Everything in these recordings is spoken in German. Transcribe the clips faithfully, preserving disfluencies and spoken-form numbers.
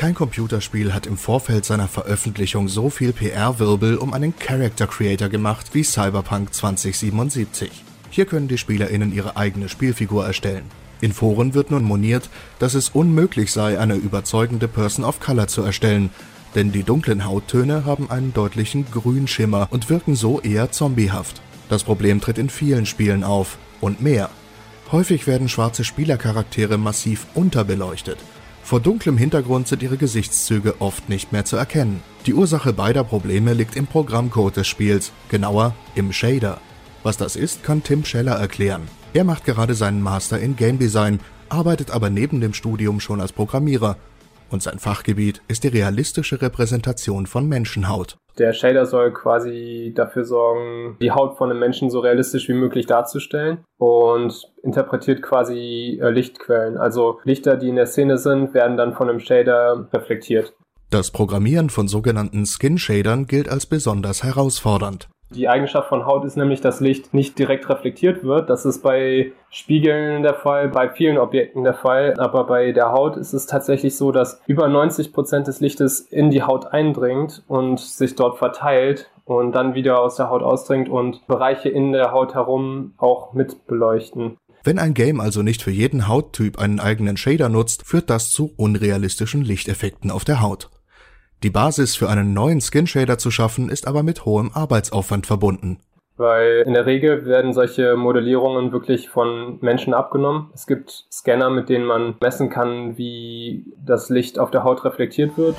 Kein Computerspiel hat im Vorfeld seiner Veröffentlichung so viel P R-Wirbel um einen Character Creator gemacht wie Cyberpunk zwanzig siebenundsiebzig. Hier können die SpielerInnen ihre eigene Spielfigur erstellen. In Foren wird nun moniert, dass es unmöglich sei, eine überzeugende Person of Color zu erstellen, denn die dunklen Hauttöne haben einen deutlichen Grünschimmer und wirken so eher zombiehaft. Das Problem tritt in vielen Spielen auf und mehr. Häufig werden schwarze Spielercharaktere massiv unterbeleuchtet. Vor dunklem Hintergrund sind ihre Gesichtszüge oft nicht mehr zu erkennen. Die Ursache beider Probleme liegt im Programmcode des Spiels, genauer im Shader. Was das ist, kann Tim Scheller erklären. Er macht gerade seinen Master in Game Design, arbeitet aber neben dem Studium schon als Programmierer. Und sein Fachgebiet ist die realistische Repräsentation von Menschenhaut. Der Shader soll quasi dafür sorgen, die Haut von einem Menschen so realistisch wie möglich darzustellen und interpretiert quasi Lichtquellen. Also Lichter, die in der Szene sind, werden dann von einem Shader reflektiert. Das Programmieren von sogenannten Skin-Shadern gilt als besonders herausfordernd. Die Eigenschaft von Haut ist nämlich, dass Licht nicht direkt reflektiert wird. Das ist bei Spiegeln der Fall, bei vielen Objekten der Fall. Aber bei der Haut ist es tatsächlich so, dass über neunzig Prozent des Lichtes in die Haut eindringt und sich dort verteilt und dann wieder aus der Haut ausdringt und Bereiche in der Haut herum auch mit beleuchten. Wenn ein Game also nicht für jeden Hauttyp einen eigenen Shader nutzt, führt das zu unrealistischen Lichteffekten auf der Haut. Die Basis für einen neuen Skin-Shader zu schaffen, ist aber mit hohem Arbeitsaufwand verbunden. Weil in der Regel werden solche Modellierungen wirklich von Menschen abgenommen. Es gibt Scanner, mit denen man messen kann, wie das Licht auf der Haut reflektiert wird.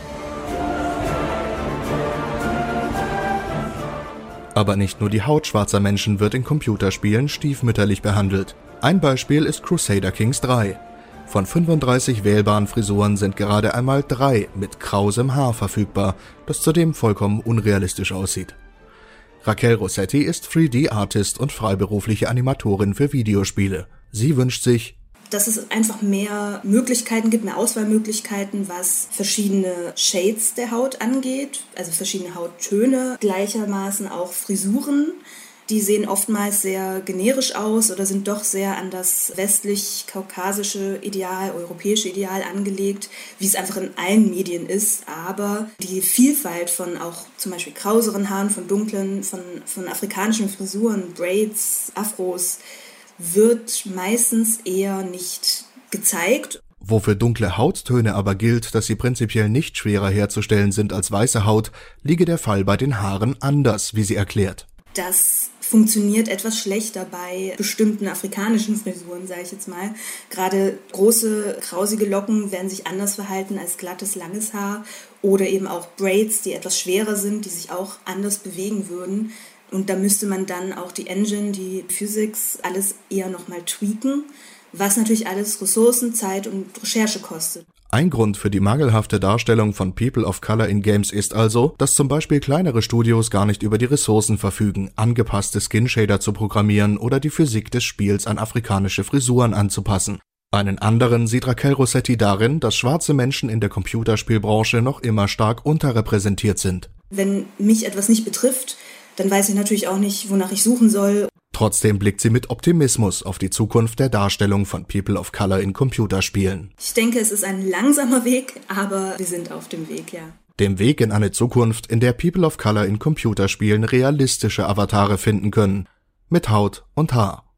Aber nicht nur die Haut schwarzer Menschen wird in Computerspielen stiefmütterlich behandelt. Ein Beispiel ist Crusader Kings drei. Von fünfunddreißig wählbaren Frisuren sind gerade einmal drei mit krausem Haar verfügbar, das zudem vollkommen unrealistisch aussieht. Raquel Rossetti ist drei D-Artist und freiberufliche Animatorin für Videospiele. Sie wünscht sich, dass es einfach mehr Möglichkeiten gibt, mehr Auswahlmöglichkeiten, was verschiedene Shades der Haut angeht, also verschiedene Hauttöne, gleichermaßen auch Frisuren. Die sehen oftmals sehr generisch aus oder sind doch sehr an das westlich-kaukasische Ideal, europäische Ideal angelegt, wie es einfach in allen Medien ist. Aber die Vielfalt von auch zum Beispiel krauseren Haaren, von dunklen, von, von afrikanischen Frisuren, Braids, Afros, wird meistens eher nicht gezeigt. Wo für dunkle Hauttöne aber gilt, dass sie prinzipiell nicht schwerer herzustellen sind als weiße Haut, liege der Fall bei den Haaren anders, wie sie erklärt. Das funktioniert etwas schlechter bei bestimmten afrikanischen Frisuren, sage ich jetzt mal. Gerade große, krausige Locken werden sich anders verhalten als glattes, langes Haar. Oder eben auch Braids, die etwas schwerer sind, die sich auch anders bewegen würden. Und da müsste man dann auch die Engine, die Physics, alles eher nochmal tweaken, was natürlich alles Ressourcen, Zeit und Recherche kostet. Ein Grund für die mangelhafte Darstellung von People of Color in Games ist also, dass zum Beispiel kleinere Studios gar nicht über die Ressourcen verfügen, angepasste Skin-Shader zu programmieren oder die Physik des Spiels an afrikanische Frisuren anzupassen. Einen anderen sieht Raquel Rossetti darin, dass schwarze Menschen in der Computerspielbranche noch immer stark unterrepräsentiert sind. Wenn mich etwas nicht betrifft, dann weiß ich natürlich auch nicht, wonach ich suchen soll. Trotzdem blickt sie mit Optimismus auf die Zukunft der Darstellung von People of Color in Computerspielen. Ich denke, es ist ein langsamer Weg, aber wir sind auf dem Weg, ja. Dem Weg in eine Zukunft, in der People of Color in Computerspielen realistische Avatare finden können. Mit Haut und Haar.